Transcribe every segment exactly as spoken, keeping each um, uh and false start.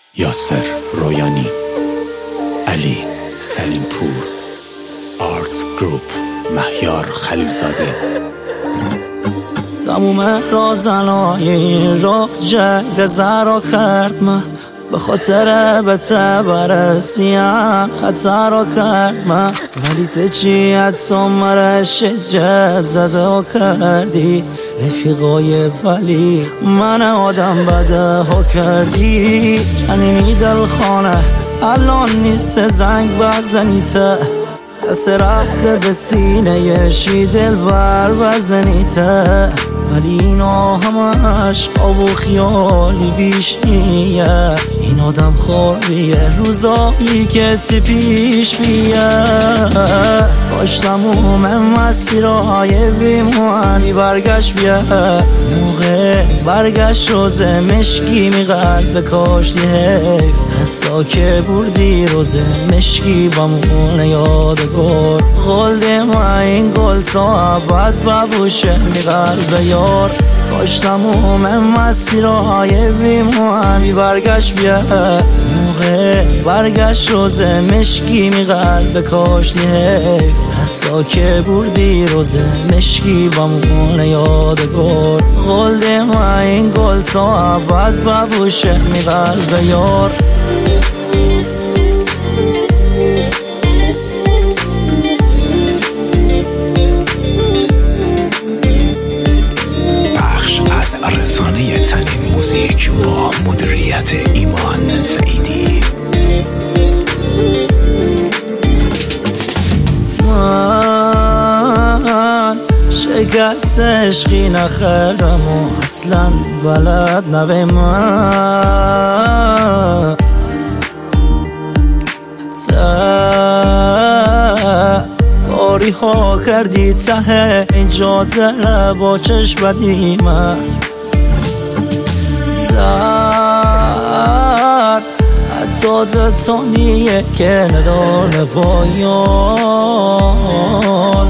یاسر رویانی، علی سلیم پور، آرت گروپ، مهیار خلیلزاده. تموم رازنایی را جنگ زرا کرد من، به خاطر به تبرسیم خطر را کرد من، ولی تچی حتی مرش جزده کردی رفیقای ولی من آدم بده ها کردی. جنینی دل خانه الان نیست زنگ بزنیته، دست رفته به سینه شی دل بر بزنیته، ولی اینا همش خواب و خیالی بیش نیه. این آدم خوابیه روزایی که تی پیش بیه. داشتم اومم مسیرهای بیمانی برگشت بیه، موقع برگشت روزه مشکی می قلب کاشتی حیف، حسا که بردی روزه مشکی بمونه یادگار. قلده ما این گل تا عبد ببوشه می قلب یار. داشتم اومم مسیرهای بیمانی برگشت بیه، موقع برگشت روزه مشکی می قلب کاشتی حیف، حسا که بردی روزه مشکی بمونه یادگار. قلده ما این گل تا عبد ببوشه می قلب یار. رسانه تنین موزیک با مدیریت ایمان سعیدی. من شکست عشقی نخردم و اصلا بلد نبه من، کاری ها کردی ته این جاده با چشم بدی من. در حتی دتانیه که نداره پایان،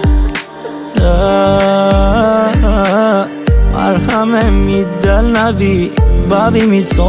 مرهم میدل نبی ببی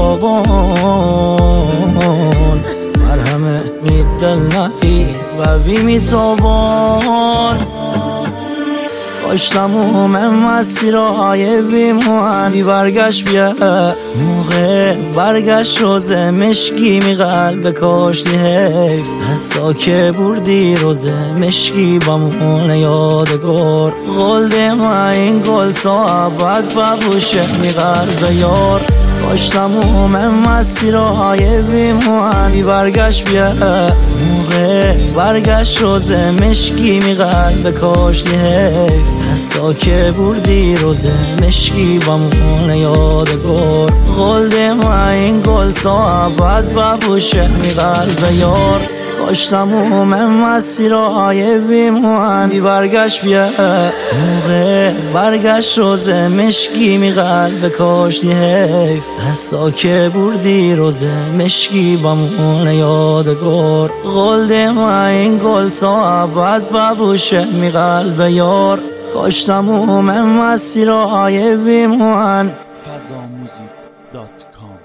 میتابان، مرهم میدل نبی ببی میتابان. داشتم اومم مسیرهای بیمانی برگشت بیه، موقع برگشت روزه مشکی می قلب کاشتی حیف، حسا که بردی روزه مشکی بمونه یادگار. قلده ما این گل تا عبد ببوشه می قلب یار. داشتم اومم مسیرهای بیمانی برگشت بیه، موقع برگشت روزه مشکی می قلب کاشتی حیف، حسا که بردی روزه مشکی بمونه یادگار. قلده ما این گل تا عبد ببوشه می قلب یار. داشتم اومم مسیرهای بیمانی برگشت بیه، موقع برگشت روزه مشکی می قلب کاشتی حیف، حسا که بردی روزه مشکی بمونه یادگار. قلده ما این گل تا عبد ببوشه می قلب یار. داشتم اومم مسیرهای بیمانی. فضا موزیک دات کام